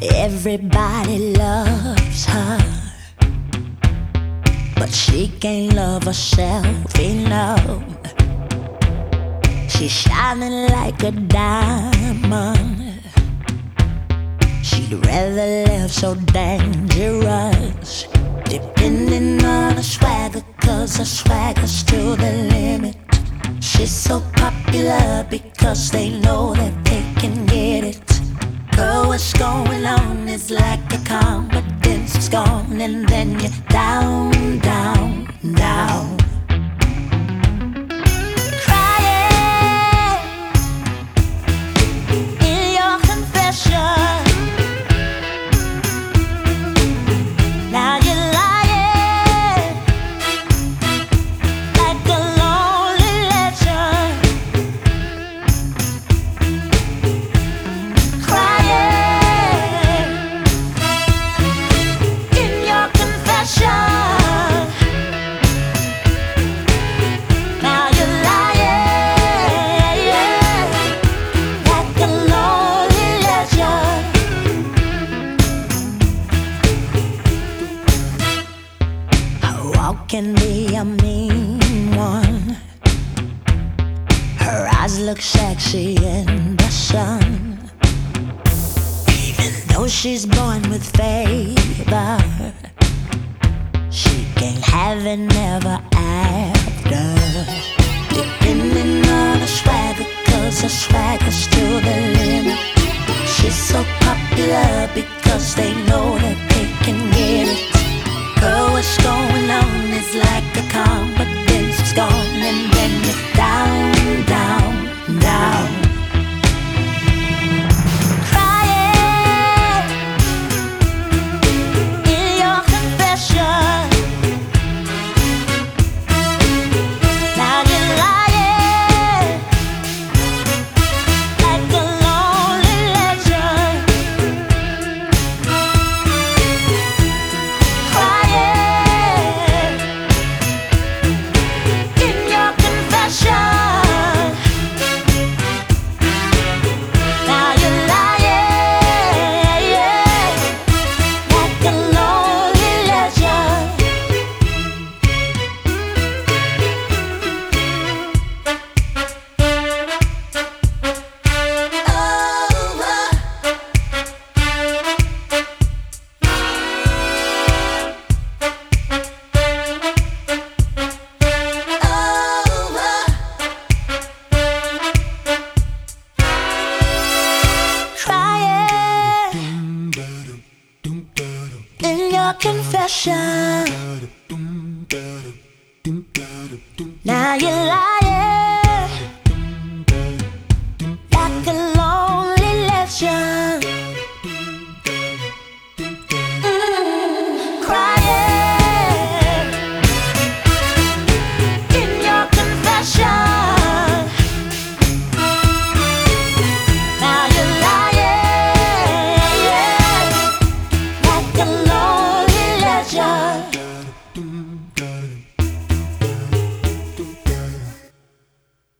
Everybody loves her, but she can't love herself enough. She's shining like a diamond. She'd rather live so dangerous, depending on her swagger, 'cause her swagger's to the limit. She's so popular because they know that they can get it. Girl, what's going on? It's like the confidence is gone, and then you're down, down, down. Crying in your confession. Now you're lying like a lonely legend. Crying in your confession. Now you're lying, yeah, like a lonely legend. Her walk can be a mean one. Her eyes look sexy in the sun. Even though she's born with favor, she can't have it never after. Depending on her swagger, 'cause her swagger's to the limit. She's so popular because they know that they can get it. Girl, what's going on? It's like the confidence is gone, and then you're down, down, down. Crying in your confession. Now you're lying like a lonely legend. Crying in your confession. Now you're lying, yeah, like a lonely legend. Crying in your confession.